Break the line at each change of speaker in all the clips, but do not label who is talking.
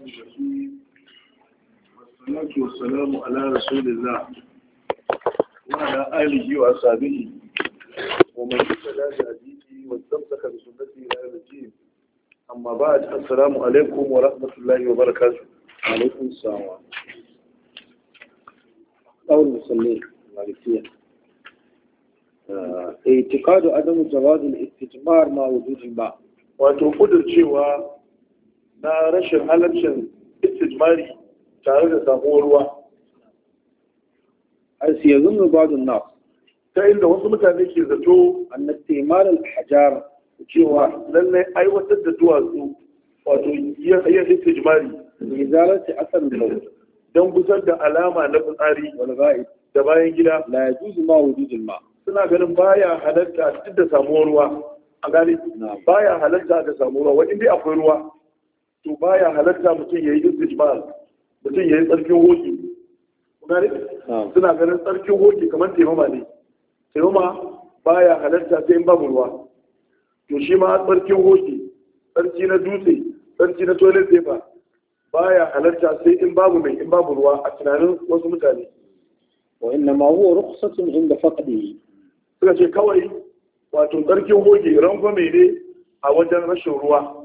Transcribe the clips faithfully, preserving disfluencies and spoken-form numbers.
الرحيم والصلاة والسلام على رسول الله وعلى آله وأصحابه ومن اهتدى بهديه واستمسك بسنته إلى يوم الدين. أما بعد، السلام عليكم ورحمة الله وبركاته.
وعليكم السلام. قول المصلين المالكية اعتقاد عدم جواز الاستثمار مع وجود الماء.
wato kudurcewa na rashin halaccin istijmari tare da samuwar ruwa.
حيث يظن بعض الناس
ta inda wasu mutane ke zato
أن استعمال الحجار
cewa lallai aiwatar da duwatsu wato yin istijmari
لإزالة أثر الموت
don gusar da alama na fitsari
والغائط
da bayan gida
لا يجوز مع وجود الماء.
suna ganin baya halatta duk da samuwar ruwa a gani baya halatta da samuwar ruwa wani dai akwai ruwa to baya halatta mutum ya yi istijmar mutum ya yi tsarkin hoki gani suna ganin tsarkin hoki kamar taimama ne taimama baya halatta sai in babu ruwa to shi ma tsarkin hoki tsarki na dutse tsarki na toilet paper baya halatta sai in babu mai in babu ruwa a tunanin wasu mutane.
وإنما هو رخصة عند فقده.
suka ce kawai wato tsarkin hoge rangwame ne a wajen rashin ruwa.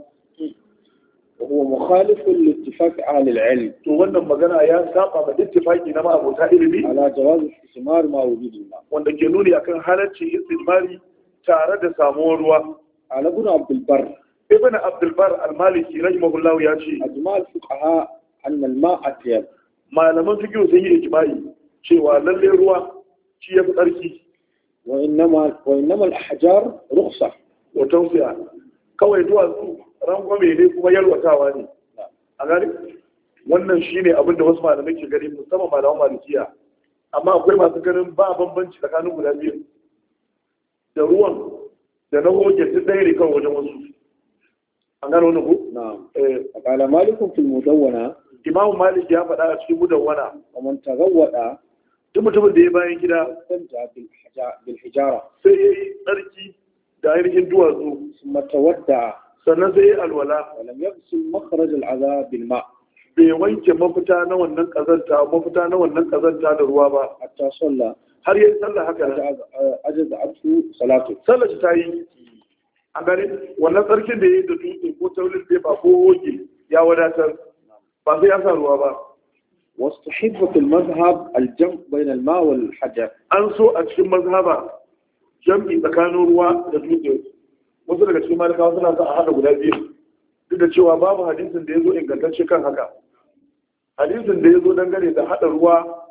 وهو مخالف لاتفاق أهل العلم.
to wannan magana ya saba ma ittifaki na ma'abota ilimi
على جواز الاستثمار مع وجود الماء.
wanda ke nuni akan halarci istijmari tare da samuwar ruwa.
على ابن عبد البر.
ibn abdul bar al-maliki rahimahullah ya ce
أجمع الفقهاء أن الماء أطيب.
malaman fiqh sun yi ijma'i cewa lalle ruwa shi yafi tsarki.
وإنما وإنما الأحجار رخصة
wa tawsi'a kawai duwatsu rangwame ne kuma yalwatawa ne a gani wannan shine abin da wasu malamai ke gani musamman malaman malikiya amma akwai masu ganin ba bambanci tsakanin guda biyu da ruwan da na hoge duk ɗaya ne kawai wajen wasu an gano wani ku?
نعم. قال مالك في المدونة.
Imam Malik ya faɗa a cikin mudawwana
ومن تغوط
duk mutumin da ya bayan gida
استمتع بالحجارة
sai ya yi tsarki da ainihin duwatsu
ثم تودع
sannan sai ya alwala
ولم يغسل مخرج العذاب بالماء
bai wanke mafita na wannan kazanta mafita na wannan kazanta da ruwa ba
حتى صلى
har yayin sallah haka nan
أجز عنه صلاته.
sallah shi ta yi a gani wannan tsarkin da ya yi da dutse ko taulin da ba ko hoge ya wadatar ba sai ya sa ruwa ba.
واستحب في المذهب الجمع بين الماء والحجر.
an so a cikin mazhaba jam'i tsakanin ruwa da dutse wasu daga cikin malikawa suna sa a haɗa guda biyu duk da cewa babu hadisin da ya zo ingantacce kan haka. Hadisin da ya zo dangane da haɗa ruwa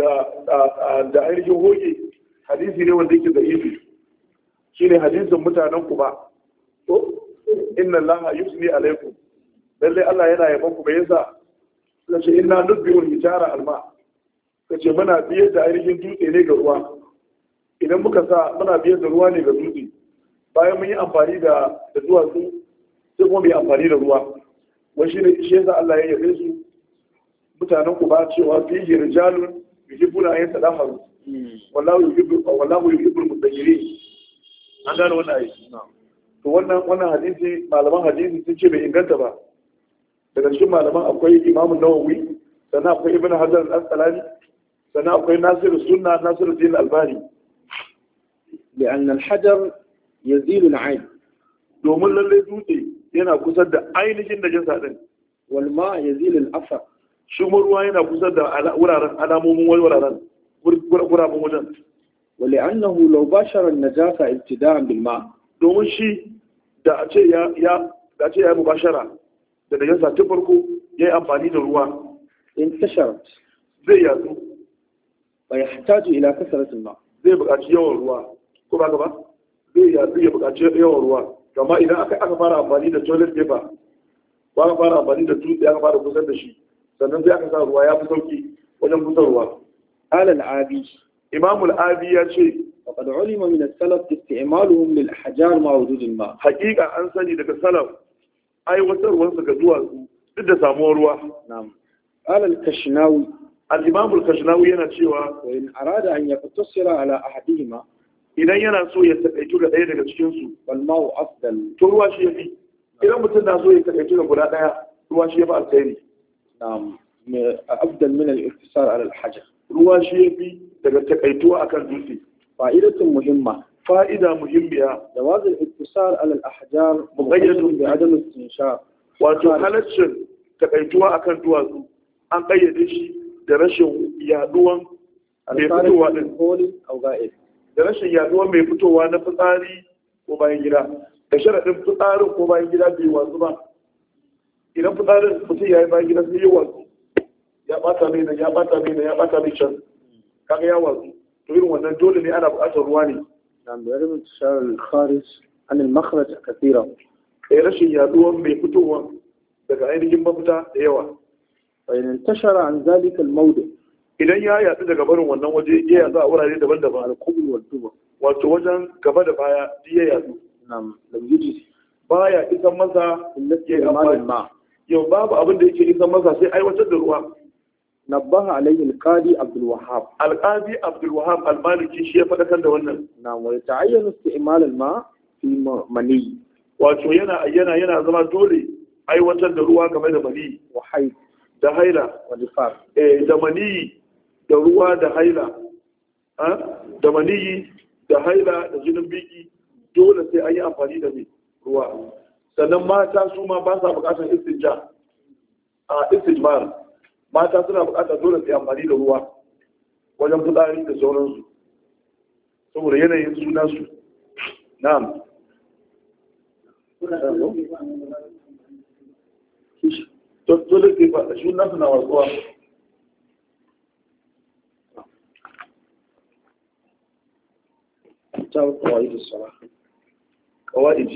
da ainihin hoge hadisi ne wanda yake da ifi shi ne hadisin mutanen ku ba to inna allaha yusni alaikum lallai Allah yana yaban ku bai yasa suka ce inna nubbiul hijara alma kace muna biye da ainihin dutse ne ga ruwa idan muka sa muna biye da ruwa ne ga dutse bayan mun yi amfani da da duwatsu sai kuma mu yi amfani da ruwa wai shi ne shi yasa Allah ya yabe su mutanen ku ba cewa fihi rijalun yuhibbuna an yatadaharu wallahu yuhibbu wallahu yuhibbul mutahhirin an gano wannan ayi to wannan wannan hadisi malaman hadisi sun ce bai inganta ba. Daga cikin malaman akwai Imam Nawawi sannan akwai Ibn Hajar al-Asqalani sannan akwai Nasiru Sunna Nasiru Din Albani.
لأن الحجر يزيل العين.
domin lalle dutse yana kusa da ainihin najasa din
والماء يزيل الأثر.
shi ruwa yana kusa da wuraren alamomin wani wuraren gurabun wajen.
ولأنه لو باشر النجاسة ابتداء بالماء.
domin shi da a ce ya ya da a ce ya mubashara da najasa ta farko ya yi amfani da ruwa
انتشرت
zai yatsu
ويحتاج إلى كثرة الماء.
zai buƙaci yawan ruwa ko ba ba zai yatsu ya buƙaci yawan ruwa amma idan aka aka fara amfani da toilet paper ba aka fara amfani da dutse aka fara kusan da shi sannan sai aka sa ruwa ya fi sauki wajen kusan ruwa.
قال العابي.
Imam al-Abi ya ce
وقد علم من السلف استعمالهم للأحجار مع وجود الماء.
hakika an sani daga salaf aiwatarwarsa ga duwatsu duk da samuwar ruwa.
نعم. قال الكشناوي.
al-Imam al-Kashnawi yana cewa
وإن أراد أن يقتصر على أحدهما
idan yana so ya takaitu ga ɗaya daga cikin su
فالماء أفضل.
to ruwa shi yafi idan mutum na so ya takaitu ga guda ɗaya ruwa shi yafi alkhairi
na'am afdal min al-iktisar ala al-hajar.
ruwa shi yafi daga takaituwa akan dutse.
fa'idatun muhimma
fa'ida muhimmiya
jawaz al-iktisar ala al-ahjar
muqayyadun
bi adam istinshaq.
wato halaccin takaituwa akan duwatsu an kayyade shi da rashin yaduwan mai fitowa din da rashin yaduwan mai fitowa na fitsari ko bayan gida da sharaɗin fitsarin ko bayan gida bai wasu ba. Idan fitsarin mutum ya yi bayan gida sai ya wasu ya ɓata mai nan ya ɓata mai nan ya ɓata mai can kaga ya wasu to irin wannan dole ne ana buƙatar ruwa ne.
نعم بيعلم انتشار الخارج عن المخرج كثيرا.
أي رشي يدوم بفتوة daga ainihin mafita da yawa.
فإن انتشر عن ذلك الموضع.
Idan ya yaɗu daga barin wannan waje ya yaɗu a wurare daban-daban.
Al-qubul wal duba.
Wato wajen gaba da baya ya yaɗu.
Na'am lam yujzi.
Baya isan masa
illati amal ma.
Yau babu abin da yake isan masa sai aiwatar da ruwa.
نبه عليه القاضي عبد الوهاب
القاضي عبد الوهاب المالكي shi ya fadakar da wannan.
نعم ويتعين استعمال الماء في مني.
wato yana yana yana zama dole aiwatar da ruwa game da mani
wa haid
da haila
wa nifas
eh da mani da ruwa da haila ha da mani da haila da jinin biki dole sai an yi amfani da mai ruwa. Sannan mata su ma ba sa bukatar istinja a istijmar mata suna bukatar dole sai amfani da ruwa wajen fitsari da sauransu saboda yanayin suna su. Na'am. Dole sai ba shi nasu na wasuwa.
ta qawaid as-salah
qawaid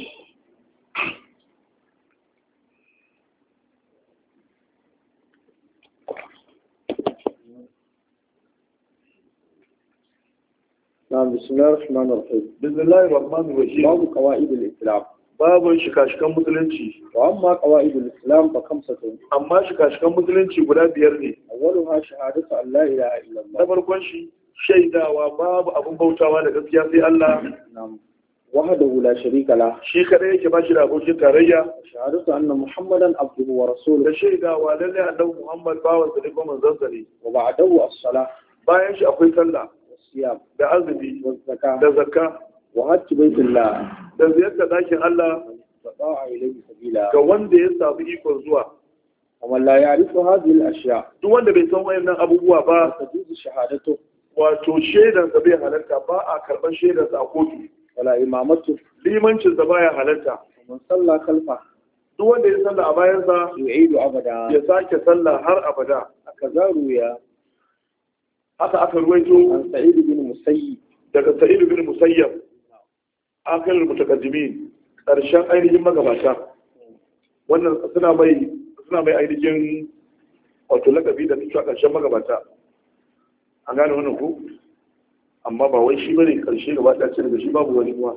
نعم بسم الله الرحمن الرحيم
بسم الله الرحمن الرحيم
باب قواعد الإسلام
babu shika-shikan musulunci
wa amma qawaidul islam fa khamsatun
amma shika-shikan musulunci guda biyar ne.
awwaluha shahadatu an la ilaha illallah
na farkon shi shaidawa babu abun bautawa da gaskiya sai Allah
na'am wahdahu la sharika la
shi kadai yake ba shi da abokin tarayya.
shahadatu anna muhammadan abduhu wa rasuluhu
da shaidawa lalle annabi muhammad bawan sa ne kuma manzon sa ne.
wa ba'dahu as-salah bayan
shi akwai sallah
siyam
da azumi
wa zakah
da zakka
wa hajji baitillah
da ziyartar dakin Allah
ta'a ilayhi sabila
ga wanda ya samu ikon zuwa.
amma la ya'rifu hadhihi al-ashya
duk wanda bai san wayannan abubuwa ba
tajuzu shahadatu
wato shaidan sa bai halarta ba a karban shaidan sa a kotu
wala imamatu
limancin sa baya halarta.
man salla khalfa
duk wanda ya salla a bayan sa
yu'idu abada
ya sake salla har abada.
akazaru ya
haka aka ruwaito
an sa'id bin musayyib
daga sa'id bin musayyab akan mutakaddimin karshen ainihin magabata wannan suna mai suna mai ainihin wato lakabi da suke a karshen magabata an gane wannan ku amma ba wai shi bane karshe gaba ɗaya ce daga shi babu wani kuma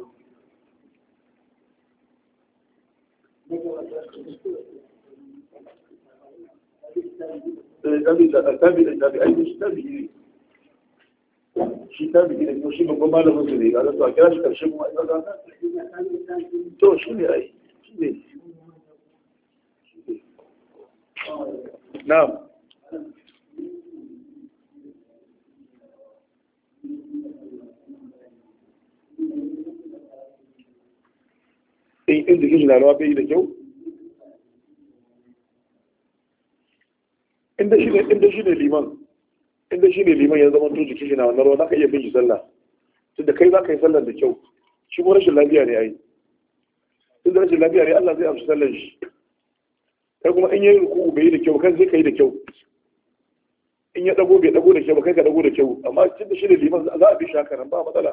tabi da tabi da tabi ai shi tabi ne shi tabi ne ko shi babban malamin su ne ga to a kira shi karshe kuma ai ga to shi ne ai shi ne na'am in jikin shi na rawa bai yi da kyau inda shi ne liman inda shi ne liman ya zama to jikin shi na wannan rawa za ka iya bin shi sallah tunda kai za ka yi sallar da kyau shi ko rashin lafiya ne ai tunda rashin lafiya ne Allah zai amsa sallar shi kai kuma in yayi ruku'u bai yi da kyau kan zai kai da kyau in ya dago bai dago da kyau ba kai ka dago da kyau amma tunda shi ne liman za a bi shi haka nan ba matsala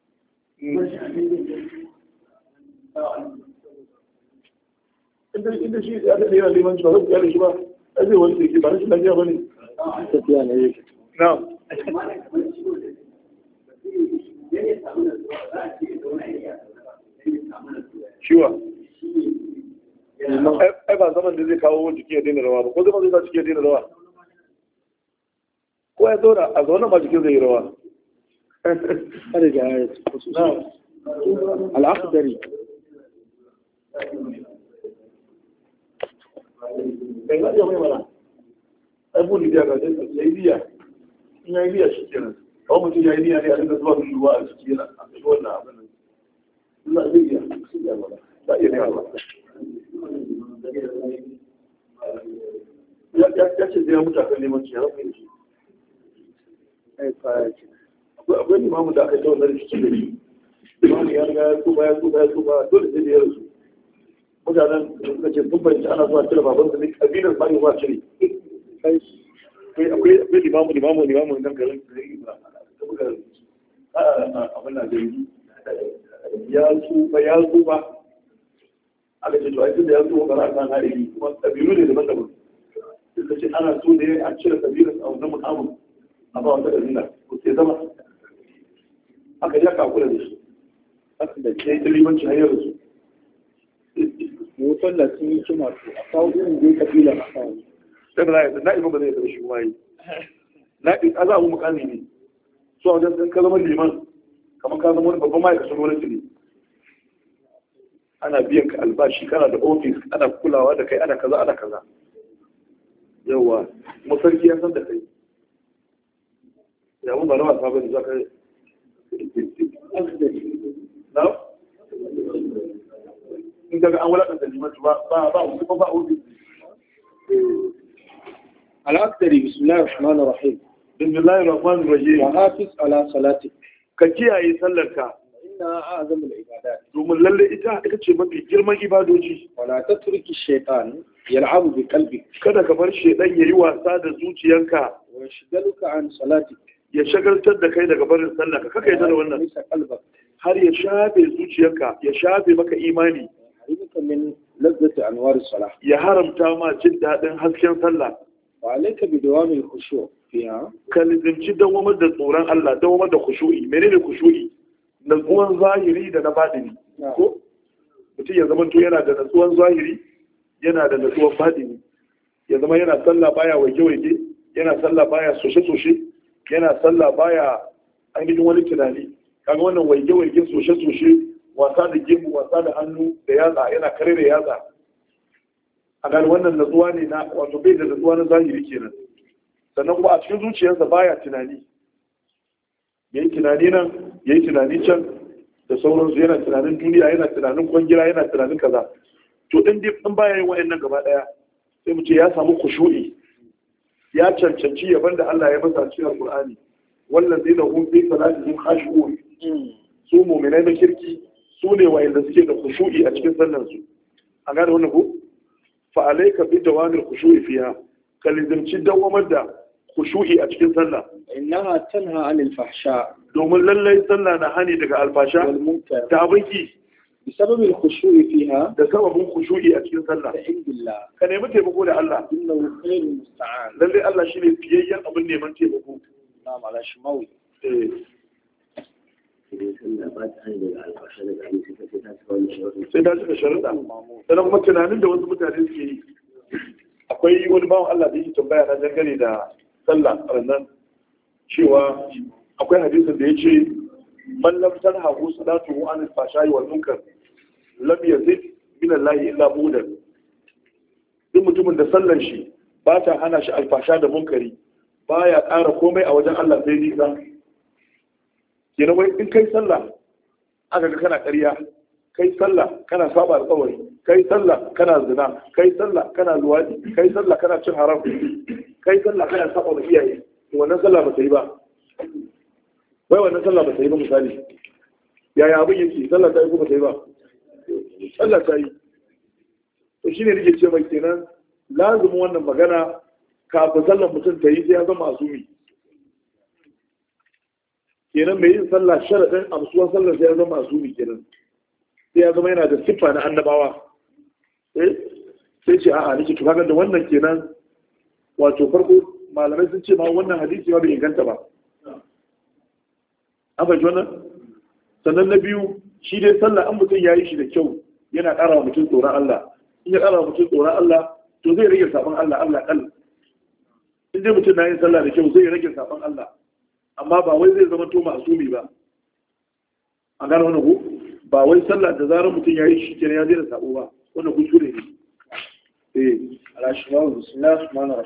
inda shi ya daɗe yana liman ba zai kyale shi ba ai zai wani teki ba rashin lafiya ba ne
tafiya ne yake
na shiwa ai ba zaman da zai kawo jiki ya daina rawa ba ko zama zai sa jiki ya daina rawa ko ya zauna a zaune ma jikin zai yi rawa
kada ga ya al-akhdari
kai ga mai mala ai mun da ga dai yayi niyya in yayi niyya shi kenan kawai mutum yayi niyya ne a dinga zuwa da ruwa a ciki yana a cikin wannan abin nan Allah zai iya shi ya wala ba iya ne ba ya ya ce zai mutu akan neman ciyar da shi
ai fa
akwai akwai limamu da aka yi wannan rikici da shi limamu ya riga ya tuba ya tuba ya tuba dole sai da ya rasu mutanen da suka ce sun bayyana ana zuwa cire baban su ne kabilar ba ne ba cire akwai akwai limamu limamu limamu nan garin da yi ba ta buga abin da gari ya tuba ya tuba aka ce to ai tunda ya tuba ba za a san hari kuma kabilu ne daban-daban suka ce ana so ne a cire kabilar a wannan mukamin a ba wata kabila ko sai zama aka ja kakula da shi aka da ke yi limanci hanyar da su
mutum da sun yi cima su a kawo irin zai kabila a kawo
sai da na'ibin ba zai zama shi kuma yi na'ibin a za a mu mukami ne so a wajen ka zama liman kamar ka zama wani babban ma'aikacin gwamnati ne ana biyan ka albashi kana da ofis ana kulawa da kai ana kaza ana kaza yawa kuma sarki ya san da kai ya mun ba na wasa bane za ka na in daga an wulaƙanta limatu ba ba ba wasu ba ba ofis
al-akhdari bismillahir rahmanir rahim
bismillahir rahmanir rahim
wa hafiz ala salatik
ka kiyaye sallarka
inna a'zamul ibadat
domin lalle ita ita ce mafi girman ibadoji
wala tatruki shaytan yal'abu bi qalbik
kada ka bar shedan yayi wasa da zuciyanka
wa yashghaluka an salatik
ya shagaltar da kai daga barin sallarka kaka yi da wannan har ya shafe zuciyarka ya shafe maka imani
harika min lazzati anwar salah
ya haramta ma jin dadin hasken sallah
wa alayka bi dawamil khushu' fiha
ka lizimci dawamar da tsoron Allah dawamar da khushu'i menene khushu'i natsuwan zahiri da na batini ko mutum ya zama to yana da natsuwan zahiri yana da natsuwan batini ya zama yana sallah baya waje-waje yana sallah baya soshe-soshe yana sallah baya ainihin wani tunani kaga wannan waige-waige soshe-soshe wasa da gemu wasa da hannu da yatsa yana kare da yatsa a gani wannan natsuwa ne na wato bai da natsuwa na zahiri kenan sannan kuma a cikin zuciyarsa baya tunani yayi tunani nan yayi tunani can da sauransu yana tunanin duniya yana tunanin kwangila yana tunanin kaza to din dai in baya yin wayannan gaba daya sai mu ce ya samu khushu'i ya cancanci yaban da Allah ya masa cikin Al-Qur'ani wallazina hum fi salatihim khashu'un su mu'minai na kirki su ne wayanda suke da khushu'i a cikin sallar su a gane wannan ko fa alayka bi dawamil khushu'i fiha kalizimci dawamar da khushu'i a cikin sallah
innaha tanha 'anil fahsha
domin lallai sallah na hani daga alfasha da abinki
بسبب الخشوع فيها
da sababin khushu'i a cikin sallah
عند الله
ka nemi taimako da Allah
إنه خير المستعان
lalle Allah shine fiyayyen abin neman taimako
نعم على شماوي
eh sai da suka sharuɗa sannan kuma tunanin da wasu mutane suke yi akwai wani bawan Allah da yake tambaya na dangane da sallah rannan cewa akwai hadisin da yace man lam tanhahu salatuhu an al-fashai wal munkar lam yazid min Allah illa budan duk mutumin da sallan shi ba ta hana shi alfasha da munkari baya ƙara komai a wajen Allah sai nisa kenan wai in kai sallah aka ga kana ƙarya kai sallah kana saba alƙawari kai sallah kana zina kai sallah kana luwadi kai sallah kana cin haram kai sallah kana saba wa iyaye to wannan sallah ba ta yi ba wai wannan sallah ba ta yi ba misali yaya abin yake sallah ta yi ko ba ta yi ba sallah ta yi to shine nake ce mai kenan lazumin wannan magana kafin sallar mutum ta yi sai ya zama azumi kenan mai yin sallah sharaɗin amsuwan sallar sai ya zama azumi kenan sai ya zama yana da siffa na annabawa eh sai ce a'a nake to kaga da wannan kenan wato farko malamai sun ce ma wannan hadisi ba bai inganta ba an fahimci wannan sannan na biyu shi dai sallah an mutum ya yi shi da kyau yana ƙara wa mutum tsoron Allah in ya ƙara wa mutum tsoron Allah to zai rage sabon Allah Allah kal in dai mutum na yin sallah da kyau zai rage sabon Allah amma ba wai zai zama to masumi ba an gane wannan ko ba wai sallah da zarar mutum ya yi shi kenan ya zai da sabo ba wannan kuskure ne eh
على شماوي بسم الله الرحمن الرحيم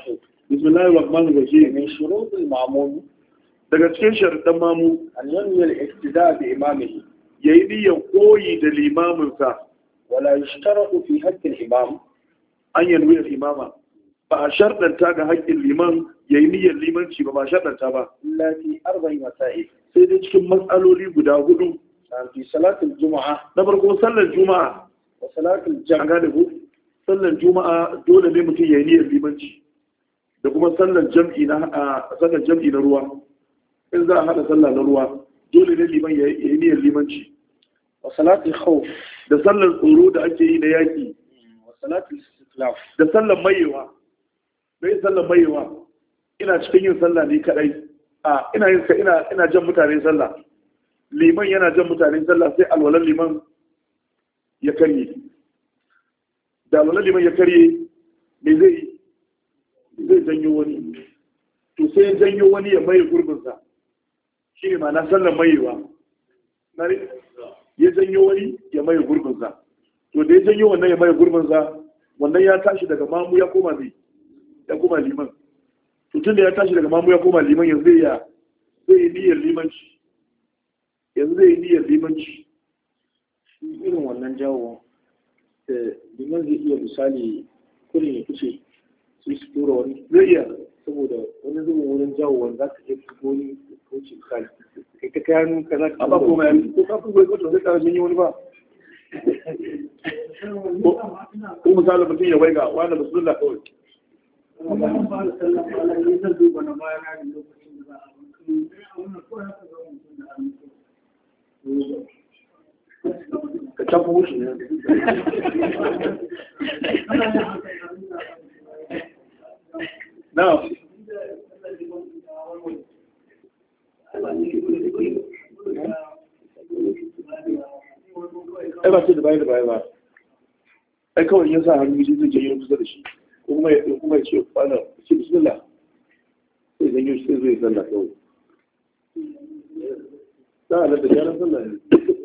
bismillahir rahmanir rahim.
min shurutul ma'mum,
daga cikin sharuɗan mamu
an yanwi al-iqtida bi imamihi,
yayi niyyar koyi da limamin sa.
wala yushtaratu fi haqqi al-imam
an yanwi al-imama, ba a sharɗanta ga haƙƙin liman yayi niyyar limanci ba ba sharɗanta ba
illa fi arba'i masail,
sai dai cikin matsaloli guda hudu.
fi salatul juma'a
Na farko sallar juma'a,
wa salatul
an
jam',
gane ku sallar juma'a dole ne mutum yayi niyyar limanci, da kuma sallar jam'i na a sallar jam'i na ruwa. In za a hada sallah na ruwa dole ne liman yayi niyyar limanci.
wa salatul khawf,
Da sallar tsoro da ake yi na yaki,
wa salatul istiklaf,
da sallar mayewa. Bai sallar mayewa ina cikin yin sallah ne kadai. A ina yin ina ina jan mutane sallah. Liman yana jan mutane sallah sai alwalan liman ya karye. Da alwalan liman ya karye me zai zai janyo wani. To sai ya janyo wani ya maye gurbinsa. Shi ne ma'ana sallar mayewa. Nari ya janyo wani ya maye gurbinsa. To da ya janyo wannan ya maye gurbinsa, wannan ya tashi daga mamu ya koma mai ya koma liman. To tun da ya tashi daga mamu ya koma liman yanzu ya zai yi niyyar limanci. Yanzu zai yi niyyar limanci.
shi irin wannan jawo da liman zai iya misali kurin ya fice su su tura wani,
Zai iya.
saboda wani zuwa wurin jawo wanda za ka iya fito ni ko ce misali kai ta kayan ka za ka
Amma ko mai ko kafin bai kwato zai kara yi wani ba. Ko misali mutum ya waiga wani musulun kawai. Ka tafi wuce ne. Na. Ai ba ce da baya da baya ba. Ai kawai yin sa hannu shi zai janyo kusa da shi. Ko kuma ya kuma ya ce kwana ce bismillah. Sai janyo shi sai zai sallah kawai. Za a lalata gyaran sallah ne.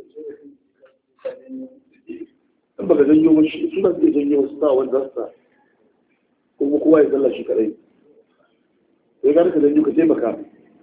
In baka janyo wani suna zai janyo wasu sa wanda za su sa. Kuma kowa ya sallah shi kadai. Sai gane ka janyo ka taimaka.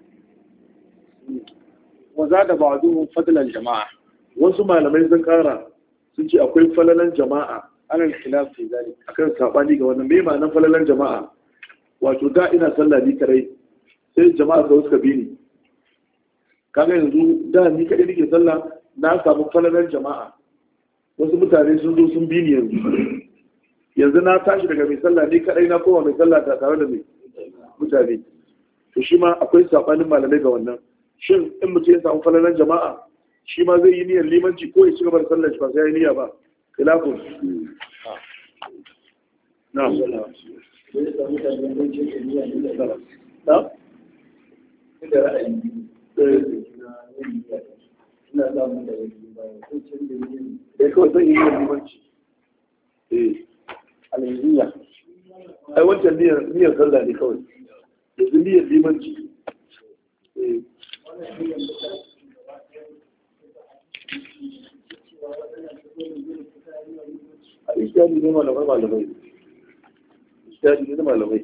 wa zada ba'duhum fadlan jama'a,
Wasu malamai sun kara sun ce akwai falalan jama'a
ala al-khilaf fi zalik,
akan sabani ga wannan. Me ma'anar falalan jama'a? Wato da ina sallah ni kadai sai jama'a ga suka bi ni. Kaga yanzu da ni kadai nake sallah na samu falalan jama'a. Wasu mutane sun zo sun bi ni yanzu. Yanzu na tashi daga mai sallah ni kadai na koma mai sallah ta tare da mai mutane. To shi ma akwai sabanin malamai ga wannan. Shin in mutum ya samu falalan jama'a shi ma zai yi niyyar limanci ko ya ci gaba da sallar shi ba sai ya yi niyya ba? Khilafun. Na'am. Na? Eh kawai zan yi niyyar limanci. Eh.
al-hizbiyya,
Ai wancan niyyar niyyar sallah ne kawai. Yanzu niyyar limanci. Eh. A ishtihadi ne malamai malamai. Ishtihadi ne malamai.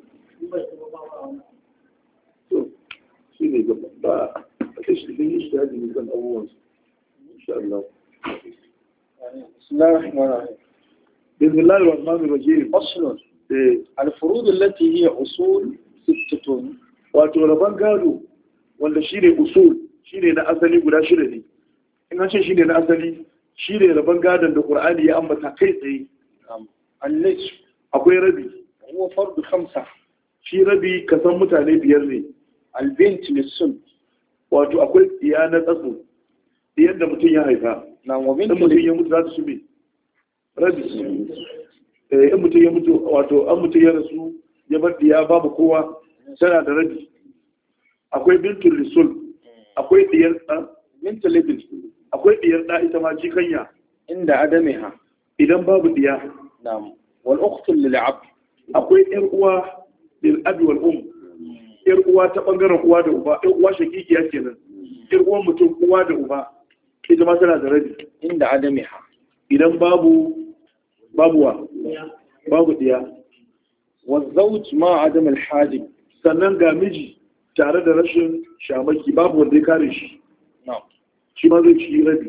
To, shi ne gaba ba a kai shi ne ishtihadi ne kan abubuwan su. Insha Allah.
bismillahir rahmanir rahim.
Bismillahir rahmanir rahim.
Faslun,
Eh,
al-furud allati hiya usul sittatun,
wato rabon gado wanda shi ne usul shi ne na asali guda shida ne. In an ce shi ne na asali shi ne rabon gadon da Qur'ani ya ambata kai tsaye.
al-nisf
Akwai rabi.
huwa fardu khamsa,
Shi rabi kasan mutane biyar ne.
al-bint lis-sulb,
Wato akwai tsiya na tsatso. Diyan da mutum ya haifa.
na wa
In
bint
mutum ya mutu za su sube. Rabi. Eh, in mutum ya mutu wato an mutum ya rasu ya bar diya babu kowa tana da rabi. Akwai bintul lisul. Akwai diyar ɗa.
bint libn
Akwai diyar ɗa ita ma jikanya.
inda adamiha,
Idan babu diya.
na'am, wal ukhtu lil-'ab,
Akwai ƴar uwa lil abi wal um. Ƴar uwa ta bangaren uwa da uba. Ƴar uwa shakikiya kenan. Ƴar uwan mutum uwa da uba. Ita ma tana da rabi.
inda adamiha,
Idan babu babu wa babu diya.
wa zawj ma adam al-hajib,
sannan ga miji tare da rashin shamaki babu wanda ya kare shi
na'am
shi ma zai ci rabi.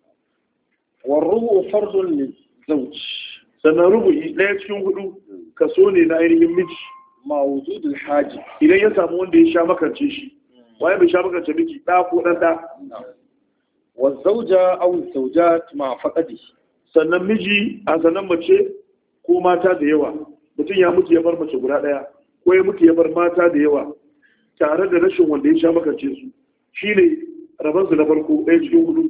wa rubu fardun li zawj,
sannan rubu'i ɗaya cikin hudu kaso ne na ainihin miji
ma wujud al-hajib,
idan ya samu wanda ya sha makance shi. waye bai sha makance miki ɗa ko ɗan ɗa.
wa zawja aw zawjat ma faqadi,
sannan miji a sannan mace ko mata da yawa, mutum ya mutu ya bar mace guda ɗaya ko ya mutu ya bar mata da yawa tare da rashin wanda ya sha makance su, shine rabansu na farko ɗaya cikin hudu.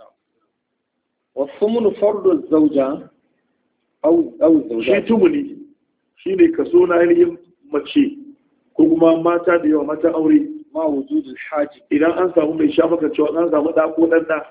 wa thumnu fardu zawja aw aw zawjat,
shi tumuli shine kaso na ainihin mace ko kuma mata da yawa, mata aure
ma wujud al-hajib,
idan an samu mai sha makancewa an samu ɗa ko ɗan ɗa.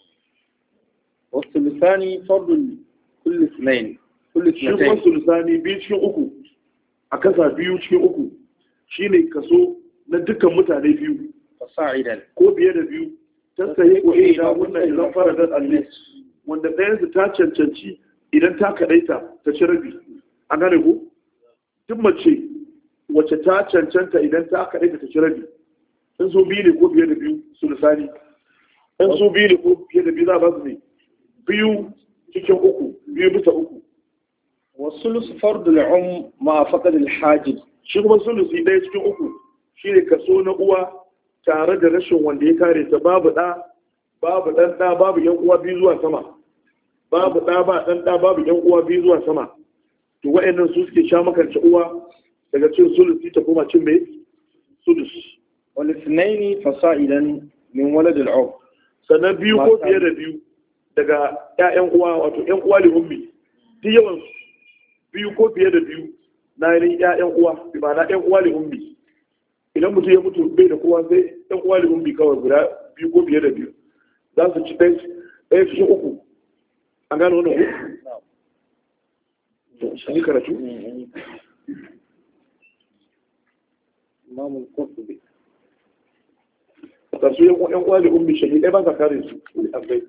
wa thuluthani fardu kulli ithnain kulli
shi kuma
ithnain,
sulusani biyu cikin uku a kasa biyu cikin uku shine kaso na dukkan mutane biyu
fasa'idan,
ko biye da biyu ta sayi ko ina wannan idan fara dan allis wanda ɗayansu ta cancanci idan ta kaɗaita ta ci rabi. an gane ko duk mace wacce ta cancanta idan ta kaɗaita ta ci rabi, in so biyu ne ko biye da biyu sulusani, in so biyu ne ko biye da biyu za a ba su ne biyu cikin uku, biyu bisa uku.
wa sulus fardu al-um ma faqad al-hajib,
shi kuma sulusi ɗaya cikin uku shi ne kaso na uwa tare da rashin wanda ya kare ta, babu ɗa babu ɗan ɗa babu yan uwa biyu zuwa sama, babu ɗa ba ɗan ɗa babu yan uwa biyu zuwa sama, to wa'annan su suke sha makance uwa daga cin sulusi ta koma cin mai sulus.
wal ithnain fasa'idan min walad al-um,
sannan biyu ko fiye da biyu daga ƴaƴan uwa wato ƴan uwa li ummi, duk yawan biyu ko fiye da biyu na yin ƴaƴan uwa bi ma na ƴan uwa li ummi. Idan mutum ya mutu bai da kowa sai ƴan uwa li ummi kawai guda biyu ko fiye da biyu za su ci ɗaya cikin uku. an gano wannan ku shi karatu
imamul qurtubi
ta su yan uwa li ummi shahid ɗaya ba sa kare su abai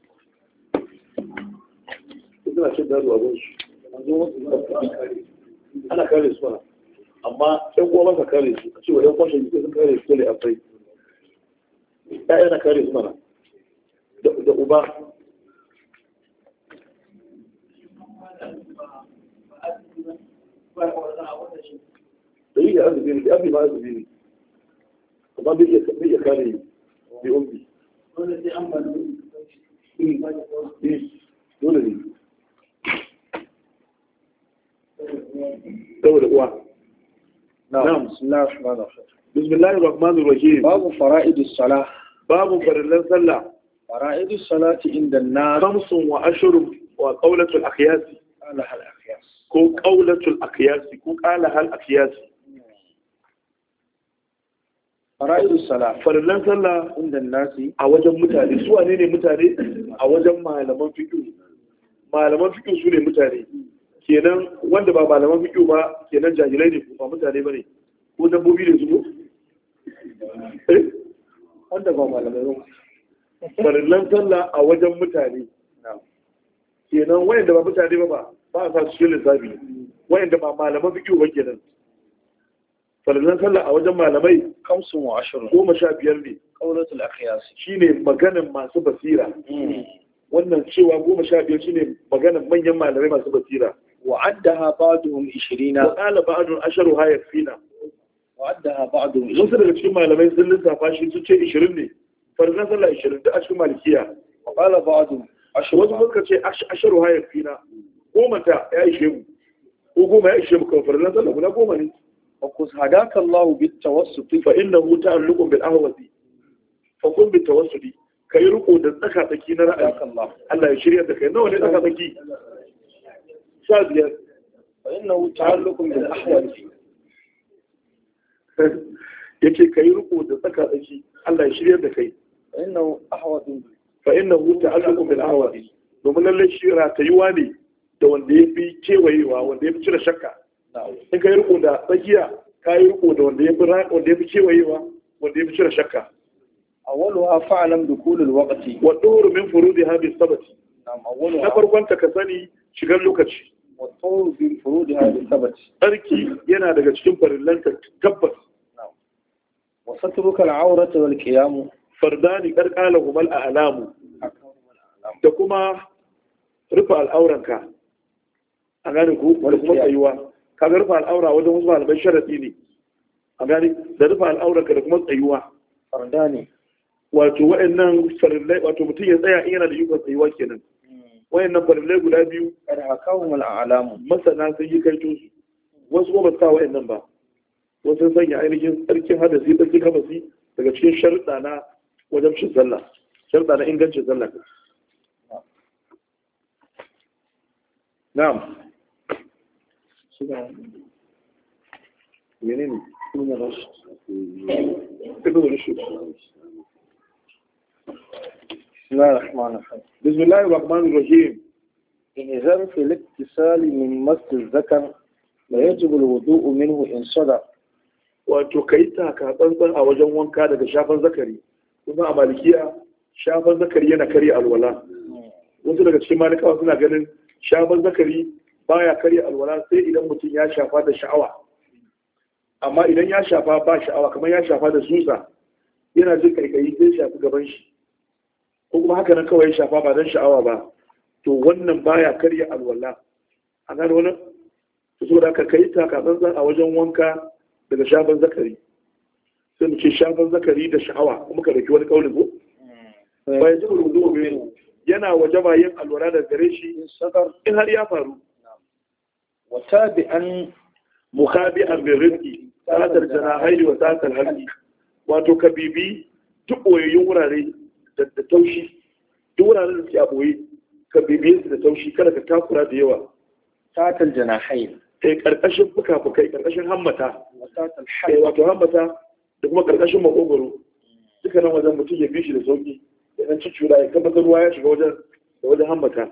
suna cin daro abin su ana kare su ana amma yan uwa ba sa kare su a cewa yan uwa shahid sun kare su ne abai ɗaya na kare su mana da uba da yi da azubi ne da azubi ba azubi ne amma bai iya kare bai umbi dole sai an ba dole ne saboda uwa na'am bismillahir rahmanir rahim
babu fara'idus salah
babu farillan sallah
fara'idus salati inda an-nas
khamsun wa ashrun wa qawlatul aqyas
ala hal aqyas
ko qawlatul aqyas ko qala hal aqyas
fara'idus salah
farillan sallah
inda an-nas
a wajen mutane su wane ne mutane a wajen malaman fiqh malaman fiqh su ne mutane kenan wanda ba malaman fiqh ba kenan jahilai ne ba mutane bane ko dabbobi ne su eh
wanda ba malamai ba
farillan sallah a wajen mutane kenan wayanda ba mutane ba ba a sa su cikin lissafi wayanda ba malaman fiqh ba kenan farillan sallah a wajen malamai
kamsun wa ashirin
goma sha biyar ne
qawlatul aqyas
shine maganan masu basira wannan cewa goma sha biyar shine maganan manyan malamai masu basira
wa addaha ba'duhum ishirin
wa qala ba'dun asharu hayfina
wa addaha ba'duhum
wasu daga cikin malamai sun lissafa shi sun ce ishirin ne farillan sallah ishirin da a cikin malikiya
wa qala ba'dun
wasu suka ce asharu hayfina goma ta ya ishe mu ko goma ya ishe mu kawai farillan sallah guda goma ne
وقد هداك الله بالتوسط
فإنه تعلق بالأهوة فكن بالتوسط كي رقو دنك تكي نرأيك الله الله يشريع دكي نوع لنك تكي شاديا
فإنه تعلق بالأحوة
yake kai riko da tsaka tsaki Allah ya shirya da kai
فإنه أحوة
فإنه تعلق بالأهوة domin lalle shi ratayuwa ne da wanda ya fi kewayewa wanda ya fi cire shakka in ka yi riko da tsakiya ka yi riko da wanda ya fi wanda ya fi kewayewa wanda ya fi cire shakka
awwaluha fa'lam dukul alwaqti
wa duru min furudiha bi sabati
nam awwaluha
na farkon ta ka sani shigar lokaci
wa tawru bi furudiha bi sabat
tsarki yana daga cikin farillanta tabbas.
wa satruka al-awrata wal qiyam
fardani qarqala humal a'lamu da kuma rufe al'auranka a gane ku da kuma tsayuwa kaga rufe al'aura wajen wasu malamai sharadi ne a gane da rufe al'auranka da kuma tsayuwa
fardani
wato wa'annan farillai wato mutum ya tsaya in yana da yukon tsayuwa kenan wa'annan farillai guda biyu
kad hakahum al-a'lamu
masana sun yi kaito su wasu kuma ba sa wa'annan ba wasu sun sanya ainihin tsarkin hadasi tsarkin habasi daga cikin sharuɗa na wajen cin sallah sharuɗa na ingancin sallah na'am menene ibn rushd ibn rushd
بسم الله الرحمن الرحيم
بسم الله الرحمن الرحيم
إنذار في الاتصال من مس الذكر لا يجب الوضوء منه إن صدر
wato kai taka tsantsan a wajen wanka daga shafan zakari kuma a malikiya shafan zakari yana kare alwala wasu daga cikin malikawa suna ganin shafan zakari baya kare alwala sai idan mutum ya shafa da sha'awa amma idan ya shafa ba sha'awa kamar ya shafa da tsutsa yana jin kaikayi sai shafi gaban shi ko kuma haka nan kawai ya shafa ba don sha'awa ba to wannan baya karya alwala a gane wannan to saboda ka kai taka tsantsan a wajen wanka daga shafan zakari sai mu ce shafan zakari da sha'awa kuma ka dauki wani kaulin ko bayan jibin wudu ne yana wajaba yin alwala da gare shi in har ya faru
wata bi an
mukabi'an bin rizki satar janahaili wa satar halki wato ka bibi duk boyayyun wurare da taushi duk wuraren da suke a boye ka bibiye su da taushi kada ka takura da yawa
satar janahaili
kai karkashin fuka-fukai karkashin hammata kai wato hammata da kuma karkashin makogoro duka nan wajen mutum ya bi shi da sauki idan ci cura ya tabbatar ruwa ya shiga wajen da wajen hammata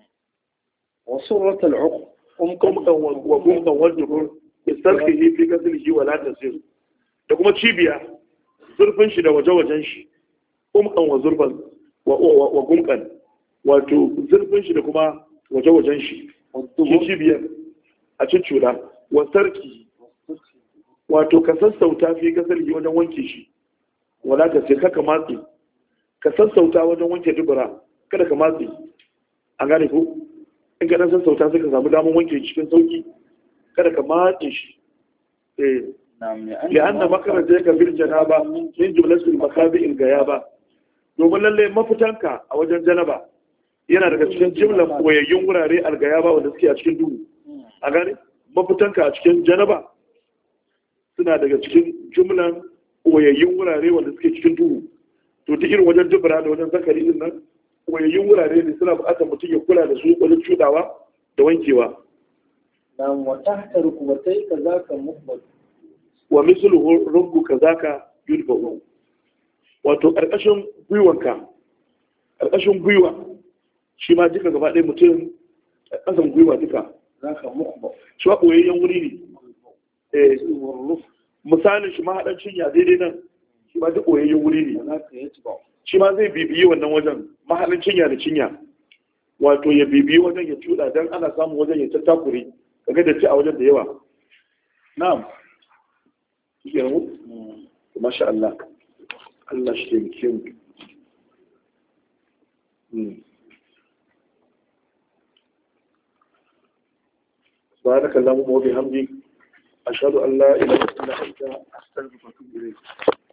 wasu ratar
umkan wa gumkan wajen gur istarki fi gasilihi wa la tasir da kuma cibiya zurfin shi da waje-wajen shi umkan wa zurfan wa gumkan wato zurfin shi da kuma waje-wajen shi shi cibiyar a cuccura wa sarki wato ka sassauta fi gasilihi wajen wanke shi wala tasir kaka matsi ka sassauta wajen wanke dubura kada ka matsi an gane ko in ka dan sassauta sai ka samu damar wanke cikin sauki kada ka matse shi eh li'anna makaraja ka bil janaba min jumlatil makabi'il gayaba domin lalle mafitanka a wajen janaba yana daga cikin jimlan koyayyun wurare algayaba wanda suke a cikin duhu a gane mafitanka a cikin janaba suna daga cikin jumlan koyayyun wurare wanda suke cikin duhu to duk irin wajen dubura da wajen zakari din nan koyayyun wurare ne suna buƙatar mutum ya kula da su wajen cudawa da wankewa
nam wa tahta rukbatay kazaka muhbad
wa misluhu rubbu kazaka yudbu wato karkashin gwiwanka karkashin gwiwa shi ma duka gaba ɗaya mutum ƙasan gwiwa duka
zaka muhbad
shi ma koyayyen wuri ne eh misalin shi ma haɗan cinya daidai nan shi ma duk koyayyen wuri ne shi ma zai bibiyi wannan wajen mahalin cinya da cinya wato ya bibiyi wajen ya cuɗa don ana samun wajen ya tattakure kaga da ci a wajen da yawa na'am shi mu masha Allah Allah shi ke mu سبحانك اللهم وبحمدك أشهد أن لا إله إلا أنت أستغفرك وأتوب إليك